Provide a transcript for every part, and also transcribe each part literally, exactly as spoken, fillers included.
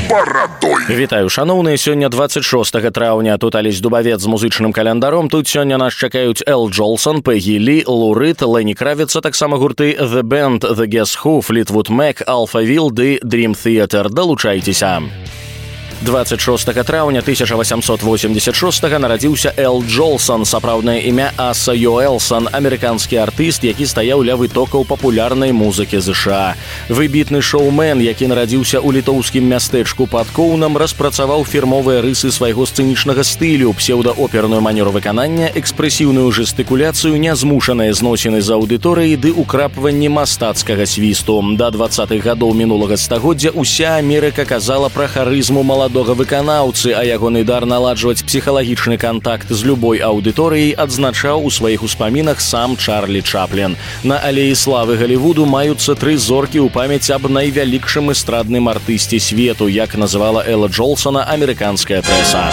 Барадой. Вітаю, шаноўныя, сёння двадцать шостага траўня. Тут Алесь Дубавец з музычным календаром. Тут сёння нас чакаюць Эл Джолсон, Пегі Лі, Лу Рид, Ленні Кравіц, а таксама гурты The Band, The Guess Who, Fleetwood Mac, Alphaville ды Dream Theater. Далучайцеся. двадцать шостага траўня тысяча восемьсот восемьдесят шостага нарадзіўся Эл Джолсон, сапраўднае імя Аса Йоэлсон, амерыканскі артыст, які стаяў ля вытокаў папулярнай музыкі ЗША. Выбітны шоумен, які нарадзіўся ў літоўскім мястэчку пад Коўнам, распрацаваў фірмовыя рысы свайго сцэнічнага стылю, псеўдаоперную манеру выканання, экспрэсіўную жэстыкуляцыю, нязмушаныя зносіны з аўдыторыі ды ўкрапванні мастацкага свісту. Да двадцатых гадоў мінулага стагоддзя ўся Амерыка казала пра харызму маладога выканаўцы, а ягоны дар наладжваць псіхалагічны кантакт з любой аўдыторыяй адзначаў у сваіх успамінах сам Чарлі Чаплін. На алеі славы Галівуду маюцца тры зоркі ў памяць аб найвялікшым эстрадным артысце свету, як называла Эла Джолсона амерыканская прэса.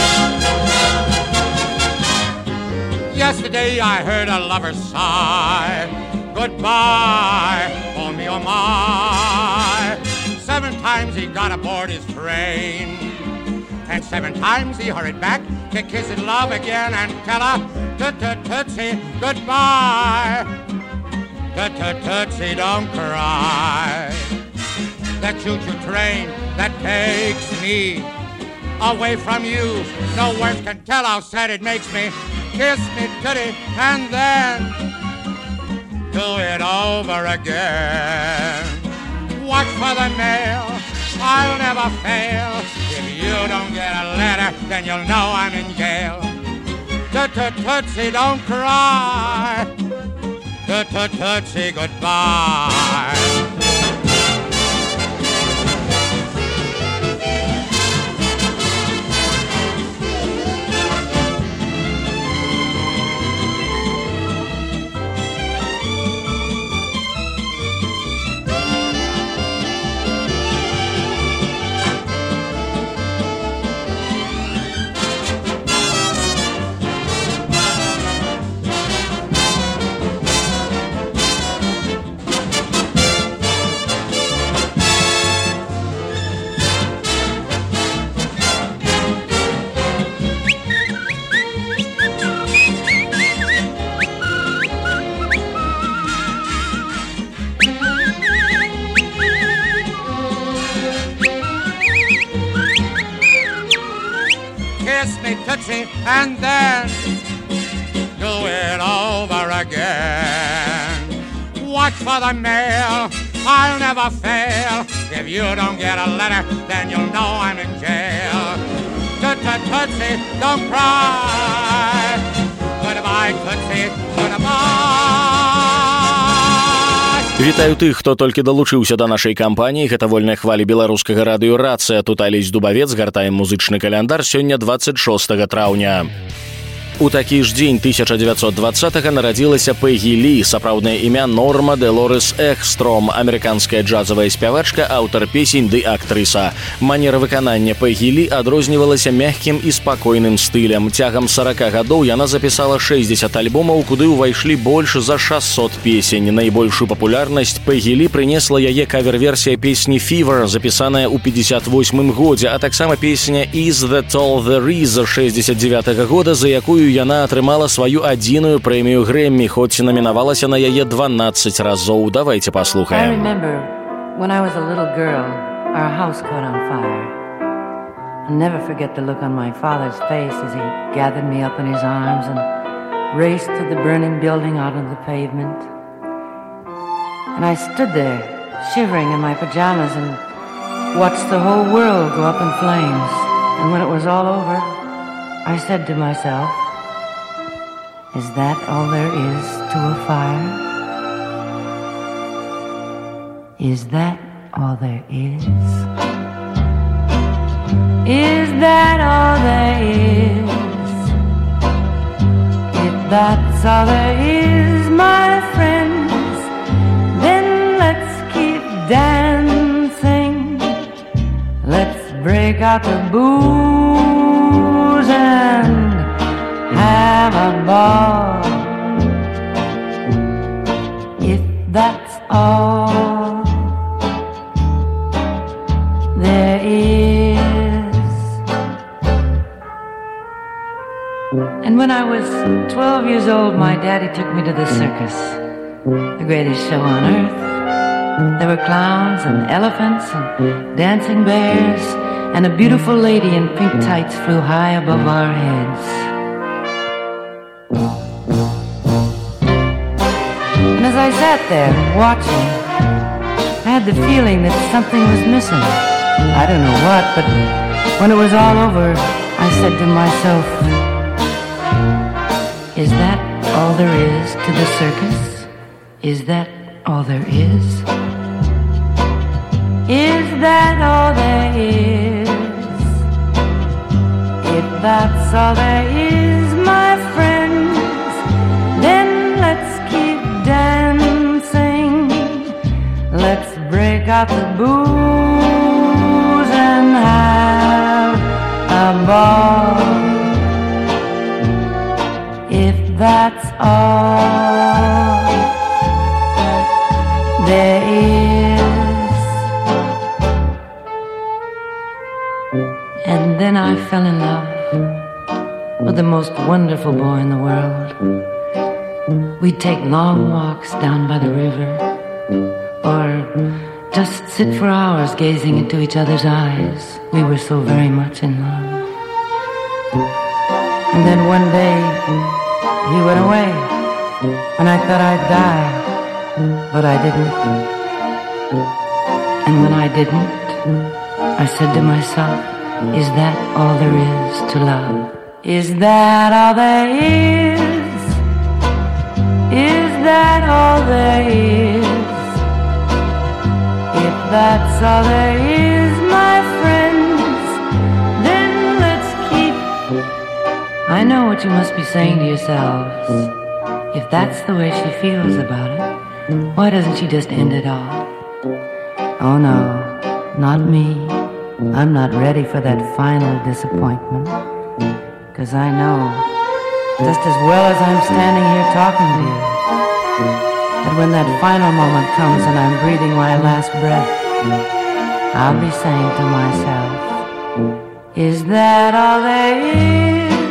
Yesterday I heard a lover sigh, goodbye, oh me, oh my. Seven times he got aboard his train, and seven times he hurried back to kiss his love again and tell her tut-tut-tootsie goodbye. Tut-tut-tootsie, don't cry. That choo-choo train that takes me away from you, no words can tell how sad it makes me. Kiss me, tootie, and then do it over again. Watch for the mail, I'll never fail. If you don't get a letter, then you'll know I'm in jail. Tut-tut-tootsie, don't cry. Tut-tut-tootsie, goodbye. Kiss me, tootsie, and then do it over again. Watch for the mail, I'll never fail. If you don't get a letter, then you'll know I'm in jail. Toot-toot-tootsie, don't cry. Goodbye, tootsie, goodbye. Вітаю тых, хто толькі далучыўся да нашай кампаніі. Гэта вольная хваля беларускага радыё «Рацыя». Тут Алесь Дубавец, гартаем музычны каляндар. Сёння двадцать шостага траўня. У такі ж дзень тысяча дзевяцьсот двадцатага нарадзілася Пегі Лі, сапраўднае імя Норма Делорес Эхстром, амерыканская джазавая спявачка, аўтар песень ды актрыса. Манера выканання Пегі Лі адрознівалася мяккім і спакойным стылем. Цягам сорока гадоў яна запісала шэсцьдзесят альбомаў, куды ўвайшлі больш за шасцьсот песень. Найбольшую папулярнасць Пегі Лі прынесла яе кавер-версія песні «Fever», запісаная ў пятьдесят восьмым годзе, а таксама песня «Is That All There Is» шэсцьдесят девятага года, за якую яна атрымала сваю адзіную прэмію Грэммі, хоць намінавалася на яе дванаццаць разоў. Давайте паслухаем. I remember when I was a little girl, our house caught on fire. I'll never forget the look on my father's face as he gathered me up in his arms and raced to the burning building out on the pavement. And I stood there, shivering in my pajamas, and watched the whole world go up in flames. And when it was all over, I said to myself, is that all there is to a fire? Is that all there is? Is that all there is? If that's all there is, my friends, then let's keep dancing. Let's break out the booze and have a ball. If that's all there is. I was twelve years old, my daddy took me to the circus, the greatest show on earth. There were clowns and elephants and dancing bears, and a beautiful lady in pink tights flew high above our heads. And as I sat there watching, I had the feeling that something was missing. I don't know what, but when it was all over, I said to myself, is that all there is to the circus? Is that all there is? Is that all there is? If that's all there is, my friends, then let's keep dancing. Let's break out the booze and have a ball. If that's all there is. And then I fell in love with the most wonderful boy in the world. We'd take long walks down by the river, or just sit for hours gazing into each other's eyes. We were so very much in love. And then one day he went away, and I thought I'd die, but I didn't. And when I didn't, I said to myself, is that all there is to love? Is that all there is? Is that all there is? If that's all there is, my friends, then let's keep. I know what you must be saying to yourselves. If that's the way she feels about it, why doesn't she just end it all? Oh no, not me. I'm not ready for that final disappointment. 'Cause I know, just as well as I'm standing here talking to you, that when that final moment comes and I'm breathing my last breath, I'll be saying to myself, is that all there is?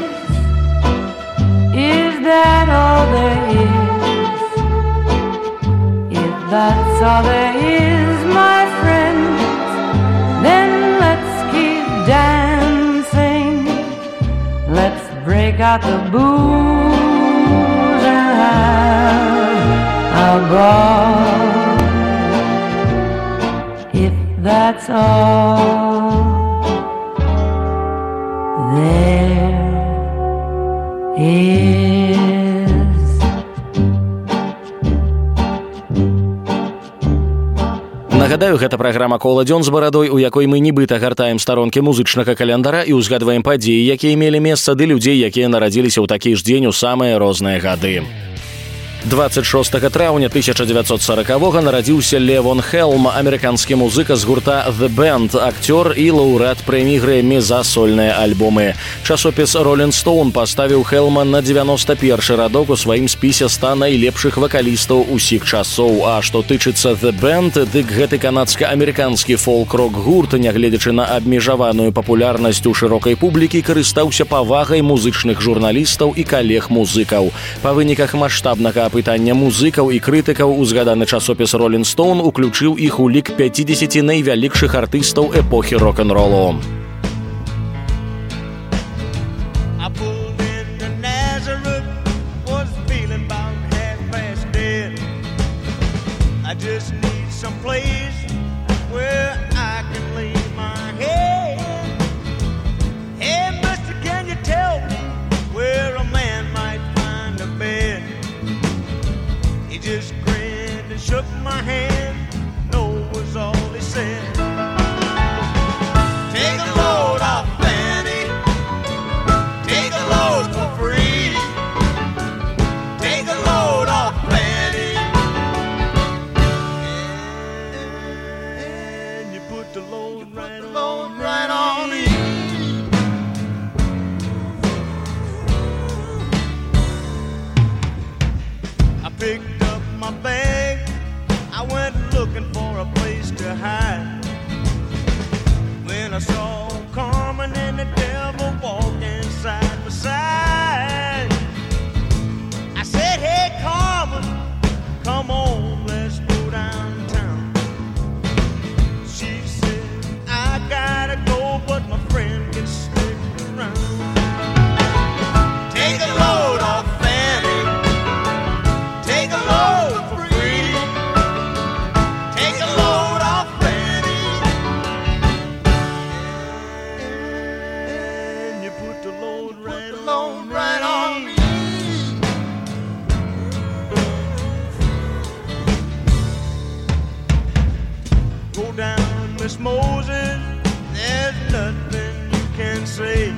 Is that all there is? If that's all there is, my friends, then let's keep dancing. Let's break out the booze and have a ball. If that's all there is. Нагадаю, гэта праграма «Кола дзён з барадой», у якой мы нібыта гартаем старонкі музычнага календара і ўзгадваем падзеі, якія мелі месца, ды людзей, якія нарадзіліся ў такі ж дзень у самыя розныя гады. двадцать шостага траўня тысяча дзевяцьсот сорокавога нарадзіўся Левон Хелм, амерыканскі музыка з гурта The Band, акцёр і лаўрэат прэмій Грэмі за сольныя альбомы. Часопіс Rolling Stone паставіў Хелма на дзевяносто першы радок у сваім спісе ста найлепшых вакалістаў усіх часоў. А што тычыцца The Band, дык гэты канадска-амерыканскі фолк-рок гурт, нягледзячы на абмежаваную папулярнасць у шырокай публікі, карыстаўся павагай музычных журналістаў і калег-музыкаў. Па выніках маштабнага апытання музыкаў і крытыкаў узгаданы часопіс Rolling Stone уключыў іх у лік пяцідзесяці найвялікшых артыстаў эпохі рок-н-ролу. Just grinned and shook my hand. No was all he said. Take a load off Fanny. Take a load for free. Take a load off Fanny. And you put the load right on, right on me. I picked up my bag, I went looking for a place to hide. When I saw Carmen and the devil walking side by side, Moses, there's nothing you can say.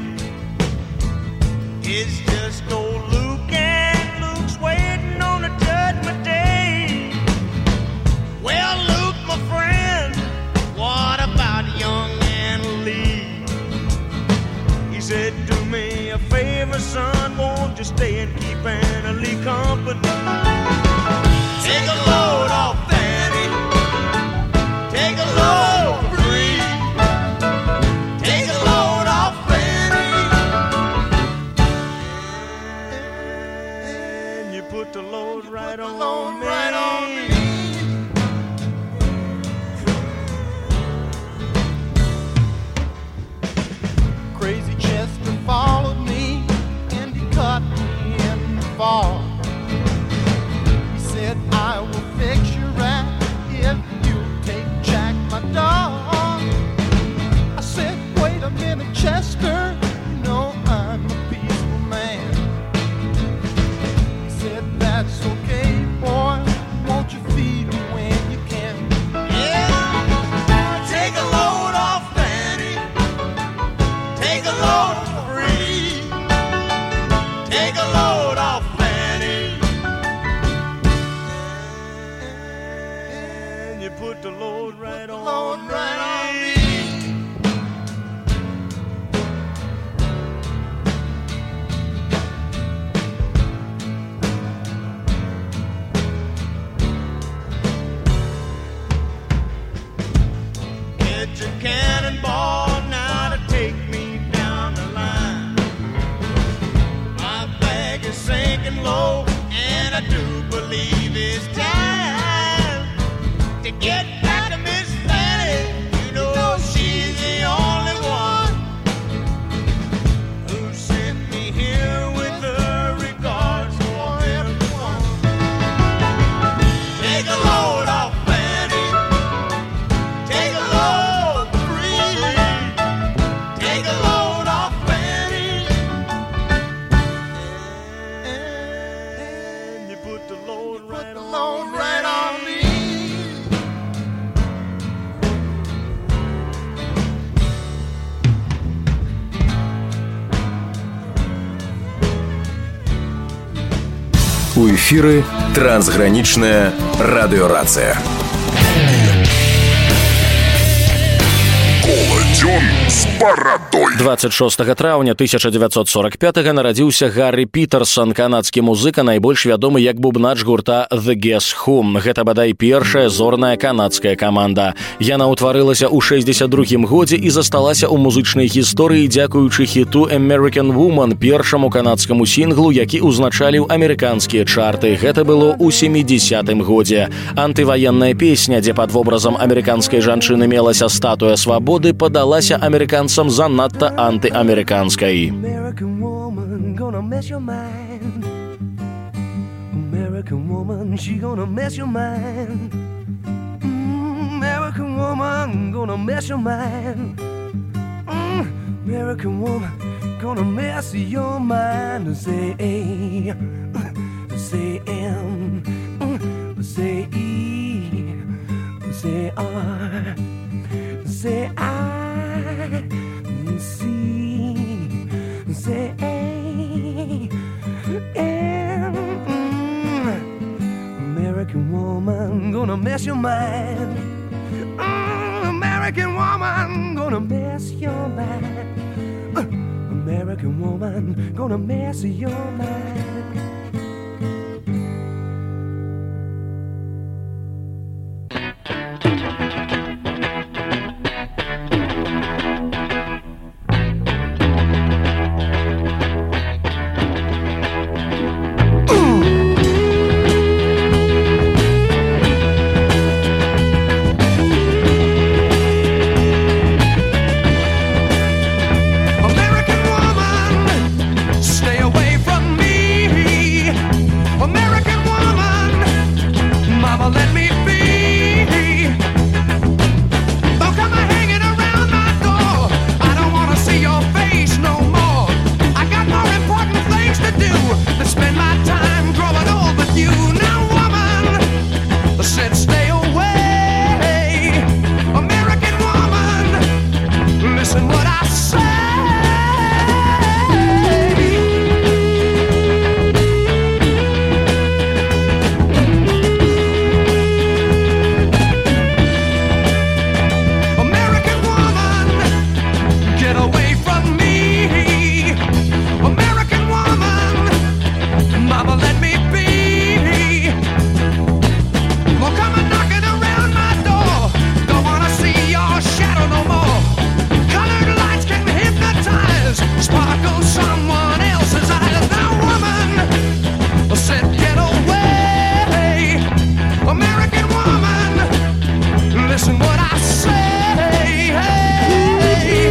It's just old Luke, and Luke's waiting on the judgment day. Well, Luke, my friend, what about young Anna Lee? He said, do me a favor, son, won't you stay and keep Anna Lee company? Take a load off Fanny, take a load free, take a load off Fanny, and you put the load right on load me. Right on me. Crazy Chester followed me and he caught me in the fall. He said, I will fix your rat if you take Jack, my dog. I said, wait a minute, Chester, you know I'm a peaceful man. He said, that's okay, boy, won't you feed me when you can? Yeah, take a load off Fanny, take a load free, take a load off Fanny, and you put the load right on load me. Right on me. Get your cannonball now to take me down the line. My bag is sinking low, and I do believe it's time to get back to Miss Fanny. You know she's the only one who sent me here with her regards for everyone. Take a load off Fanny, take a load free, take a load off Fanny, and you put the load right on load right on me. У эфіры трансгранічная радыёрацыя. Коладзён з барадой. дваццаць шостага траўня тысяча дзевяцьсот сорак пятага нарадзіўся Гаррі Пітерсон, канадскі музыка, найбольш вядомы як бубнач гурта The Guess Who. Гэта бадай першая зорная канадская каманда. Яна ўтварылася ў шэсцьдзесят другім годзе і засталася ў музычнай гісторыі дзякуючы хіту American Woman, першаму канадскаму сінглу, які ўзначаліў амерыканскія чарты. Гэта было ў сямідзесятым годзе. Антываенная песня, дзе пад вобразам амерыканскай жанчыны мелася статуя свабоды, падалася амерыканцам занадта антыамерыканскай. American woman gonna mess your mind. American woman, she gonna mess your mind. Mm, American woman gonna mess your mind. Mm, American woman gonna mess your mind. Say A, say M, say E, say R, say I, C, say A, M. American woman gonna mess your mind. Mm, American woman gonna mess your mind. Uh, American woman gonna mess your mind. American woman, stay away from me. Mama, let me be. Well, come on knocking around my door. Don't wanna see your shadow no more. Colored lights can hypnotize, sparkle someone else's eyes. Now, woman, said get away. American woman, listen what I say. Hey.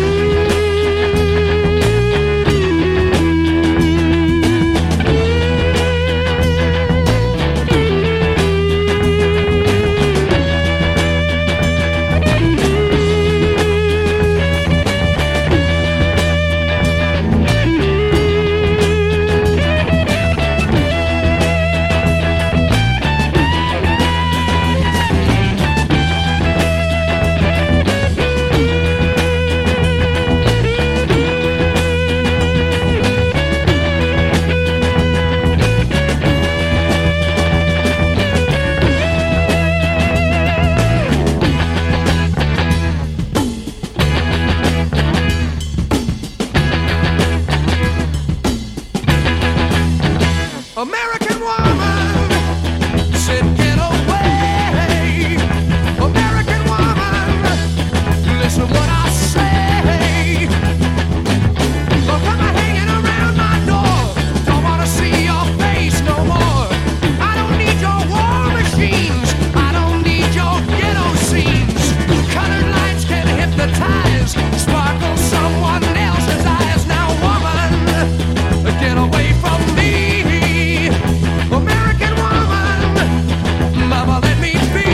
American woman, said get away. American woman, listen what I say. Look, I'm hanging around my door. Don't wanna see your face no more. I don't need your war machines. I don't need your ghetto scenes. Colored lights can hypnotize, sparkle someone else's eyes. Now, woman, get away from me. American woman, mama, let me be.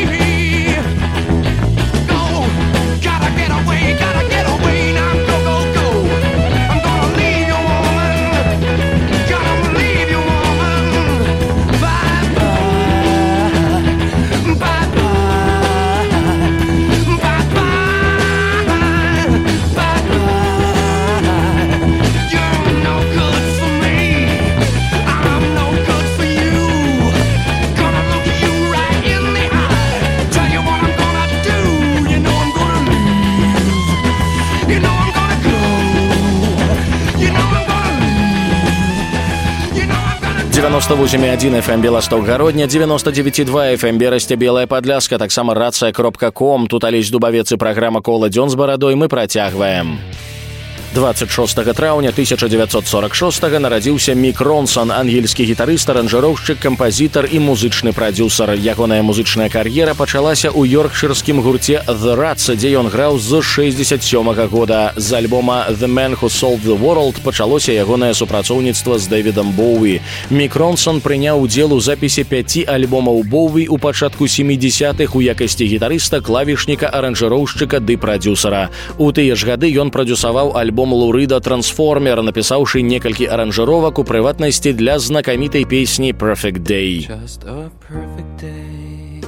Go, gotta get away, gotta get away. Now go, go, go. I'm gonna leave you, woman. Gotta leave you, woman. Bye bye, bye bye, bye bye, bye bye. You're no good for me. I'm no good for you. Gonna look you right in the eye. Tell you what I'm gonna do. You know I'm gonna leave. You know I'm gonna go. You know I'm gonna leave. You know I'm gonna девяносто восемь и один эф эм Белосток Гародня, девяносто девять и два эф эм Берасце Белая Падляска, таксама рацыя кропка ком. Тут Алесь Дубавец і праграма «Кола дзён з барадой» мы працягваем. двадцать шостага траўня тысяча дзевяцьсот сорок шостага нарадзіўся Мік Ронсон, ангельскі гітарыст, аранжыроўшчык, кампазітар і музычны прадзюсар. Ягоная музычная кар'ера пачалася ў ёркшырскім гурце The Rats, дзе ён граў з шэсцьдзесят сёмага года. З альбома The Man Who Sold the World пачалося ягонае супрацоўніцтва з Дэвідам Боуі. Мік Ронсон прыняў удзел у запісе пяці альбомаў Боуі ў пачатку сямідзесятых у якасці гітарыста, клавішніка, аранжыроўшчыка ды прадзюсара. У тыя ж гады ён прадзюсаваў альбом Лу Рыда «Трансформер», напісаўшы некалькі аранжыровак, у прыватнасці для знакамітай песні «Perfect Day». Just a perfect day.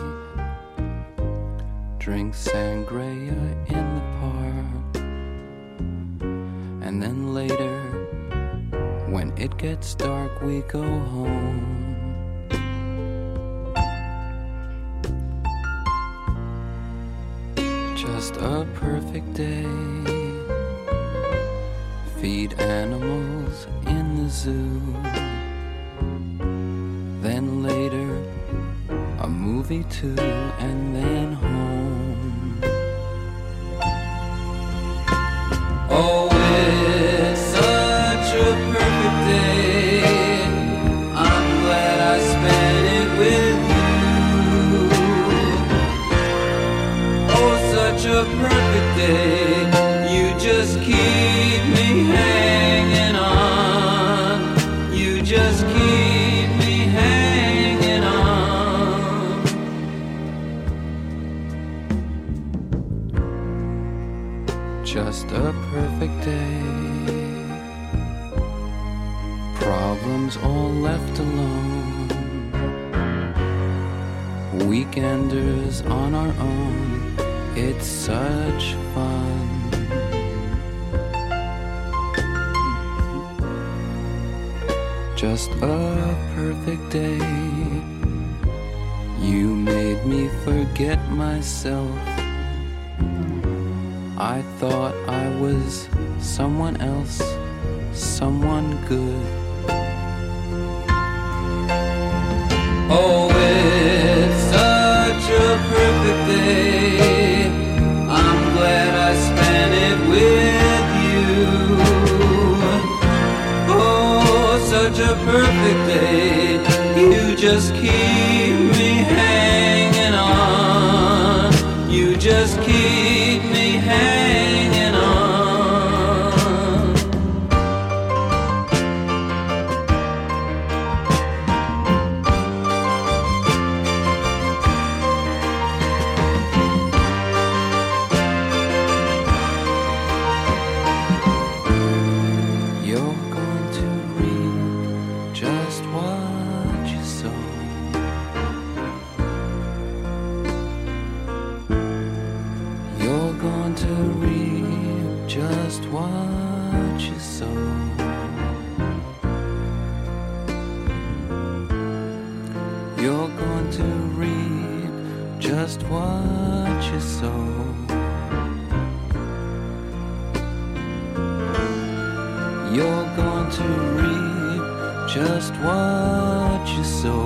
Drink sangria in the park. And then later, when it gets dark, we go home. Just a perfect day. Feed animals in the zoo. Then later, a movie too, and then home. Oh, it's such a perfect day. I'm glad I spent it with you. Oh, such a perfect day. You just keep me hanging on. You just keep me hanging on. Just a perfect day. Problems all left alone. Weekenders on our own. It's such fun. Just a perfect day. You made me forget myself. I thought I was someone else, someone good. just keep me hanging on. You just keep me hanging on. You're going to reap just what you sow.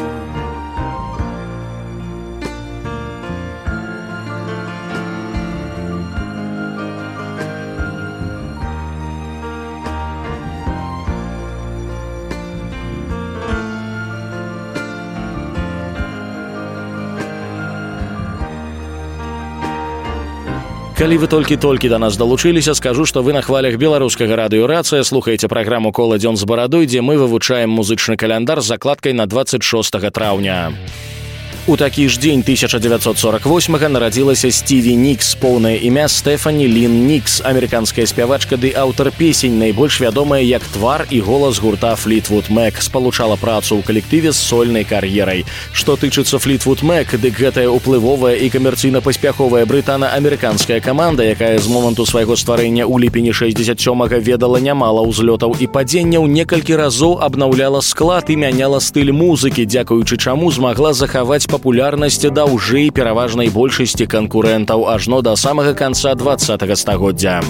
Калі вы толькі-толькі да нас далучыліся, скажу, што вы на хвалях беларускага радыёрацыя слухаеце праграму «Кола дзён з барадой», дзе мы вывучаем музычны каляндар з закладкай на дваццаць шостага траўня. У такі ж дзень тысяча дзевяцьсот сорок восьмага нарадзілася Стіві Нікс, поўнае імя Стэфані Лін Нікс, амерыканская спявачка ды аўтар песень, найбольш вядомая як твар і голас гурта Флітвуд Мэк, спалучала працу ў калектыве з сольнай кар'ерай. Што тычыцца Флітвуд Мэк, дык гэтая ўплывовая і камерцыйна-паспяховая брытана-амерыканская каманда, якая з моманту свайго стварэння ў ліпені шэсцьдзесят сёмага ведала нямала ўзлётаў і падзенняў, некалькі разоў абнаўляла склад і мяняла стыль музыкі, дзякуючы чаму змагла захаваць папулярнасць даўжэй пераважнай большасці канкурэнтаў ажно да самага канца дваццатага стагоддзя.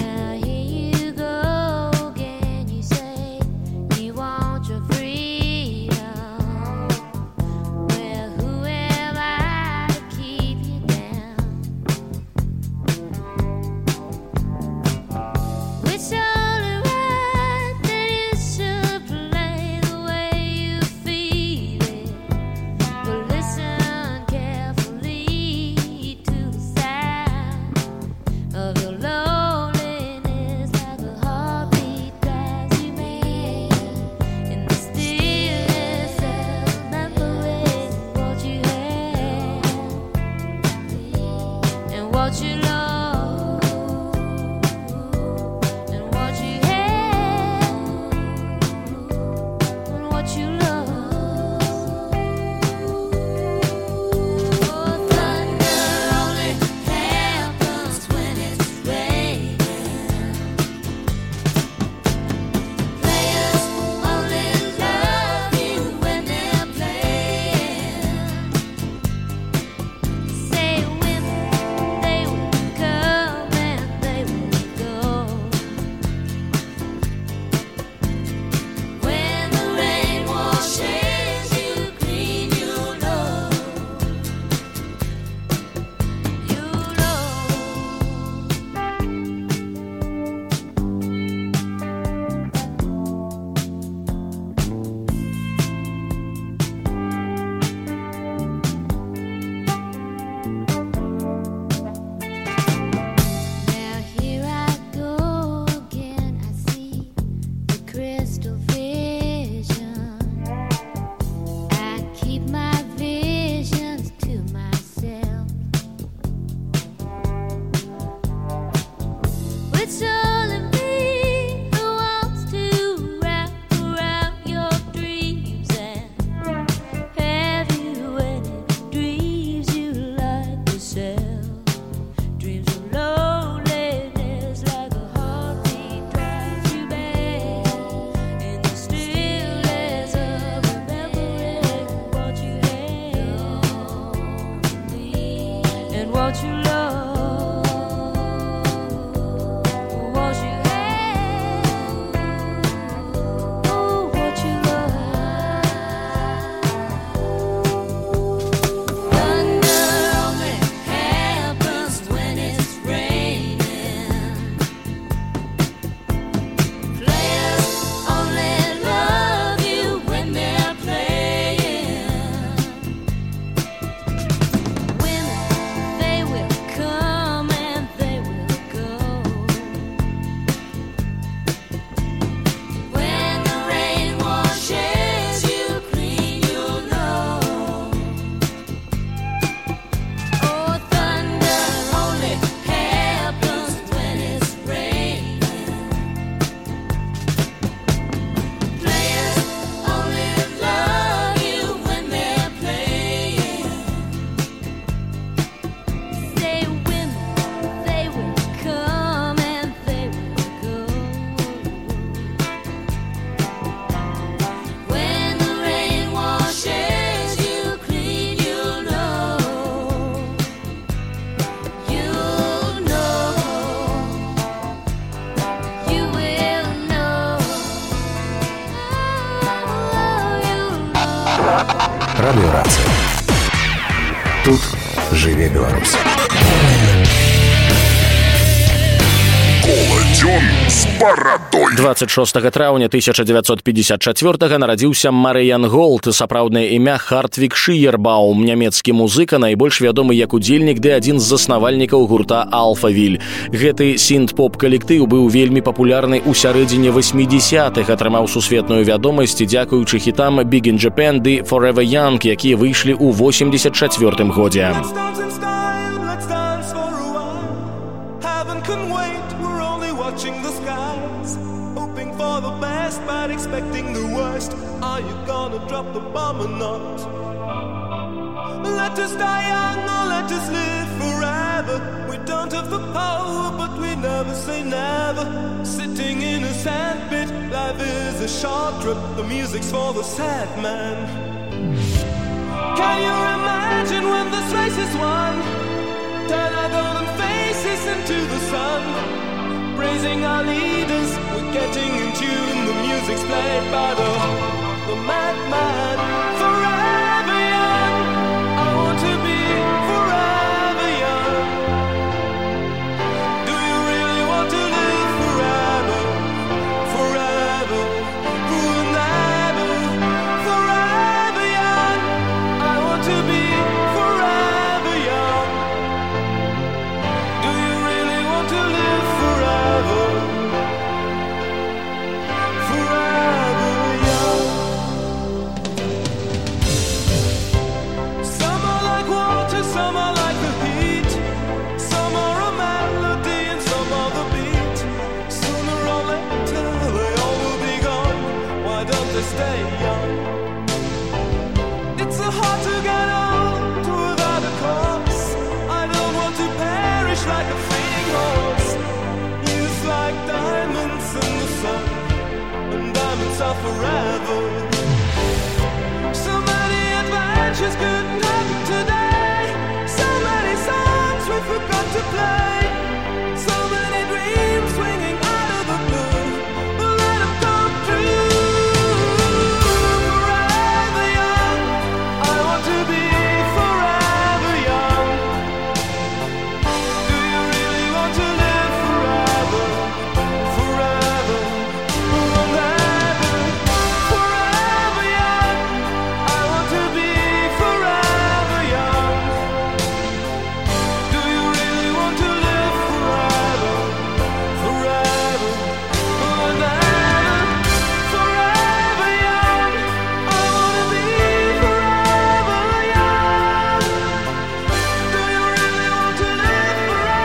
Радыёрацыя. Тут жыве Беларусь. Коладзён з барадой. дваццаць шостага траўня тысяча дзевяцьсот пятьдесят четвёртага нарадзіўся Марыян Голд, сапраўднае імя Хартвік Шыербаум, нямецкі музыка, найбольш вядомы як удзельнік ды адзін з заснавальнікаў гурта Алфавіль. Гэты сінт-поп-калектыў быў вельмі папулярны ў сярэдзіне васьмідзесятых, атрымаў сусветную вядомасць дзякуючы хітам Big in Japan ды Forever Young, якія выйшлі ў восемьдесят чацвёртым годзе. Watching the skies, hoping for the best but expecting the worst. Are you gonna drop the bomb or not? Let us die young or let us live forever. We don't have the power but we never say never. Sitting in a sandpit, life is a short trip. The music's for the sad man. Can you imagine when this race is won? Turn our golden faces into the sun. Praising our leaders, we're getting in tune. The music's played by the, the madman. Forever young, I want to be forever young. Do you really want to live forever? Forever, and ever. Forever young, I want to be forever young. Do you really want to live forever? Forever young. Some are like water, some are like the heat. Some are a melody and some are the beat. Sooner or later they all will be gone. Why don't they stay young? It's so hard to get old without a cause. I don't want to perish like a fleeting horse. Youth like diamonds in the sun, and diamonds are forever. So many adventures couldn't happen today. So many songs we forgot to play. So many dreams swinging out of the blue. But let them come true. Forever young, I want to be forever young. Do you really want to live forever? Forever, and ever. Forever young, I want to be forever young. Do you really want to live forever? Forever, and ever. Forever young, I want to be forever young. Do you really want to live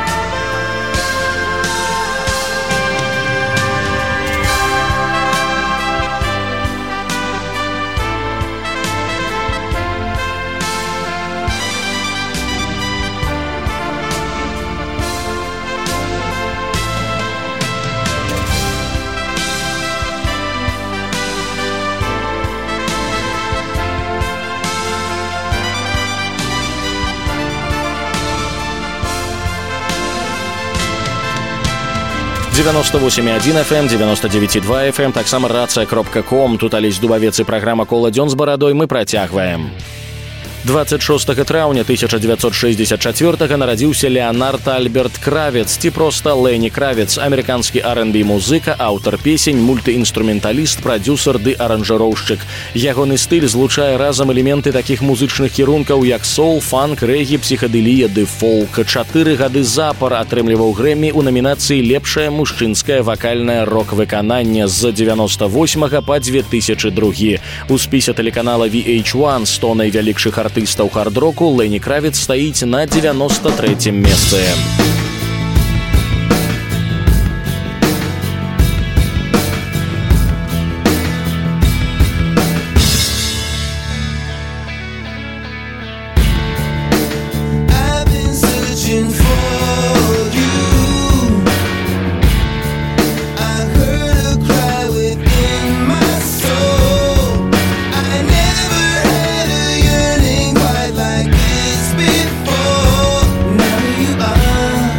девяносто восемь и один эф эм, девяносто девять и два эф эм, таксама рация кропка ком. Тут Алесь Дубавец и праграма «Коладзён з барадой». Мы працягваем. дваццаць шостага траўня тысяча дзевяцьсот шэсцьдзесят чацвёртага нарадзіўся Леонард Альберт Кравец, ці проста Ленни Кравец, амерыканскі ар энд би музыка, аўтар песень, мультыінструменталіст, прадзюсар ды аранжыроўшчык. Ягоны стыль злучае разам элементы такіх музычных кірункаў, як соул, фанк, рэгі, псіхадэлія ды фолк. Чатыры гады запар атрымліваў Грэмі ў намінацыі «Лепшае мужчынскае вакальнае рок-выкананне» з дзевяноста восьмага па две тысячы другі. У спісе тэлеканала ви эйч один сто найвялікшых артыстаў хард-року Ленни Кравец стаіць на девяносто трэцім месцы. Like this before, now you are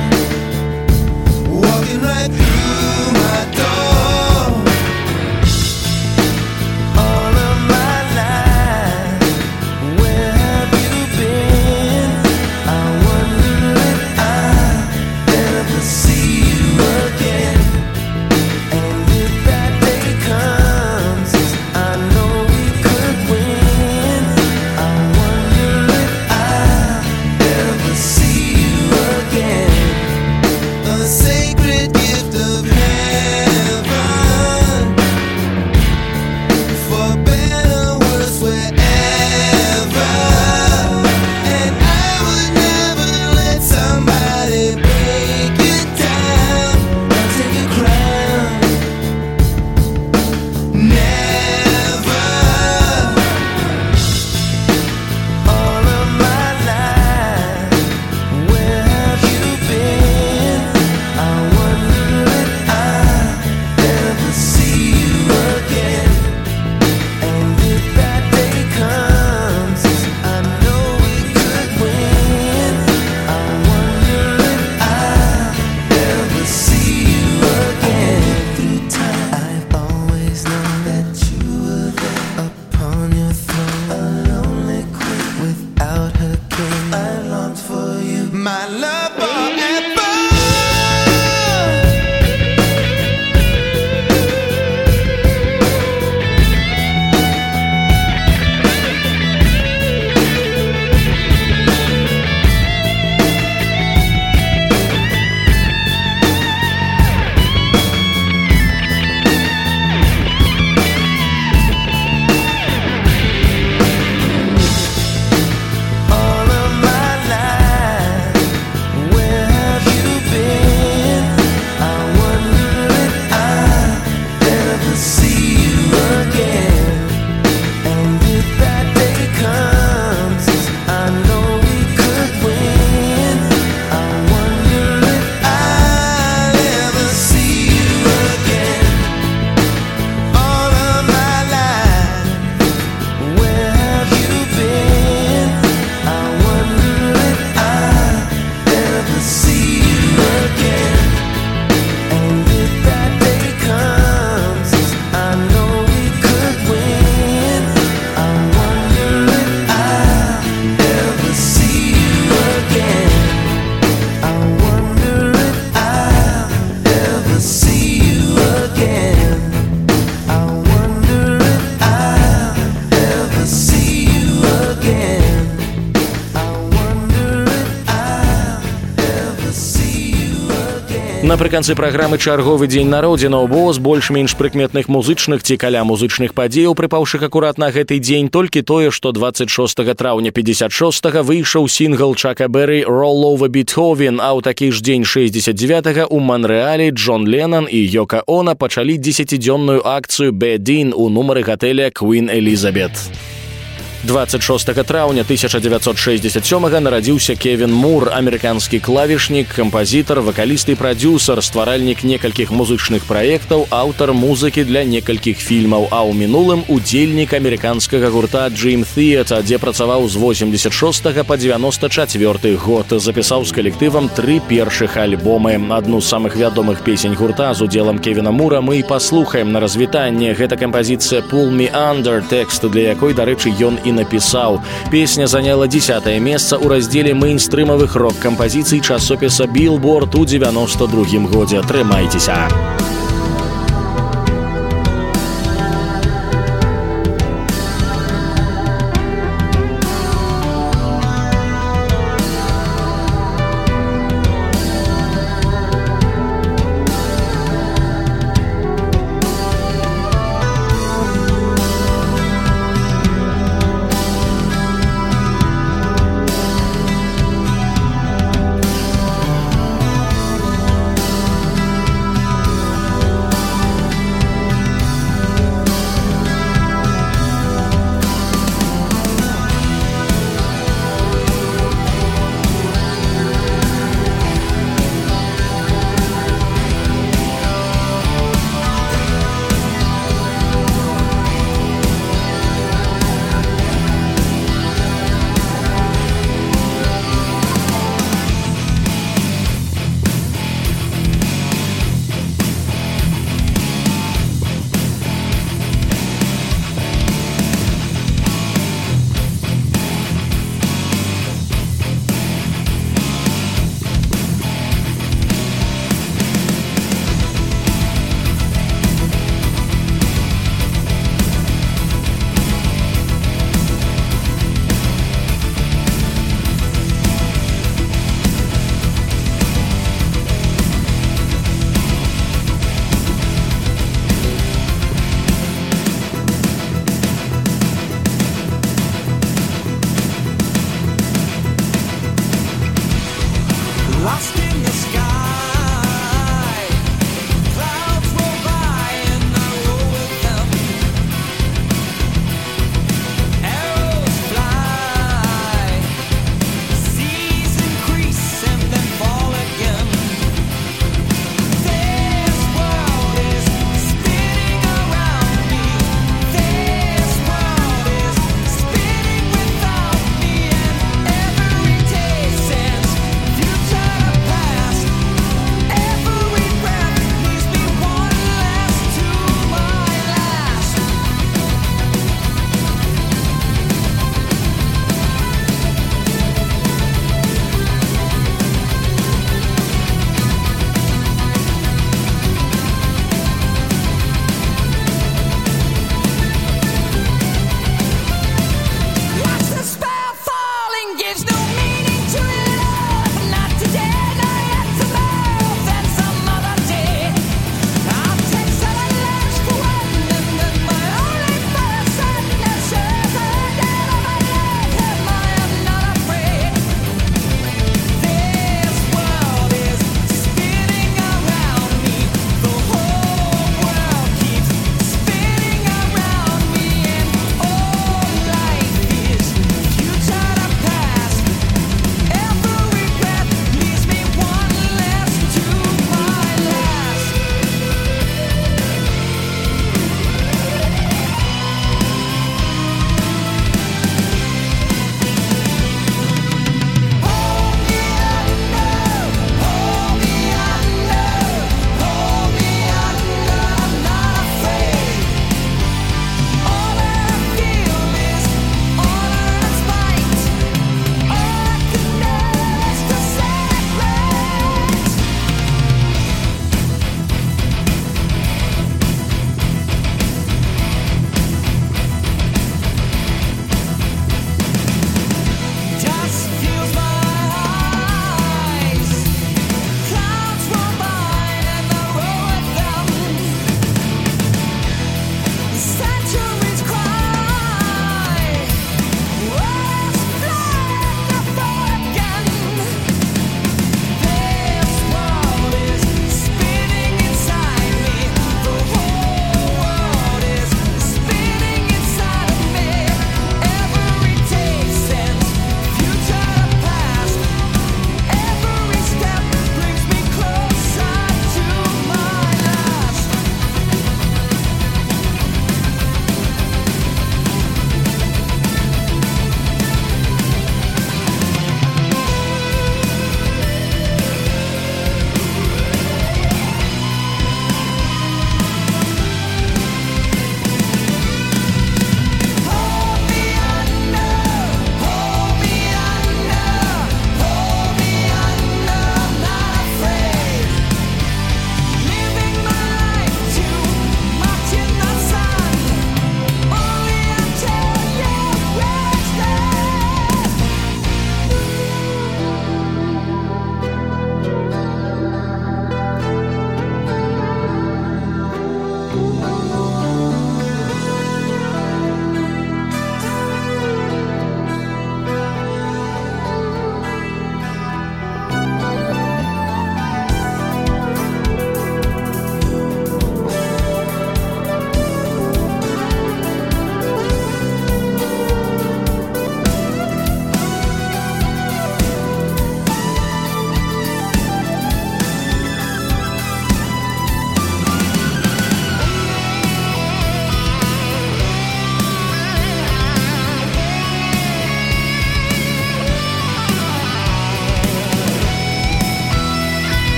Напрыканцы праграмы чарговы дзень народзінаў, бо з больш-менш прыкметных музычных ці каля музычных падзеяў, прыпаўшых акурат на гэты дзень, толькі тое, што дваццаць шостага траўня пятьдесят шостага выйшаў сінгл Чака Беррі «Roll Over Beethoven», а ў такі ж дзень шэсцьдзесят дзевятага ў Манрэале Джон Леннон і Йока Оно пачалі дзесяцідзённую акцыю «Бед-Ін» у нумары гатэля «Queen Elizabeth». дваццаць шостага траўня тысяча дзевяцьсот шэсцьдзесят сёмага нарадзіўся Кевін Мур, амерыканскі клавішнік, кампазітар, вакаліст і прадзюсар, стваральнік некалькіх музычных праектаў, аўтар музыкі для некалькіх фільмаў, а ў мінулым удзельнік амерыканскага гурта Dream Theater, дзе працаваў з восемьдесят шостага па девяносто четвёрты год. Запісаў з калектывам тры першых альбомы. Адну з самых вядомых песень гурта з удзелам Кевіна Мура мы і паслухаем на развітанне. Гэта кампазіцыя «Pull Me Under», тэкст для якой, дарэчы, ён і напісаў. Песня заняла дзесятае месца ў раздзеле мейнстрымавых рок-кампазіцый часопіса Billboard у девяносто другім годзе. Трымайцеся!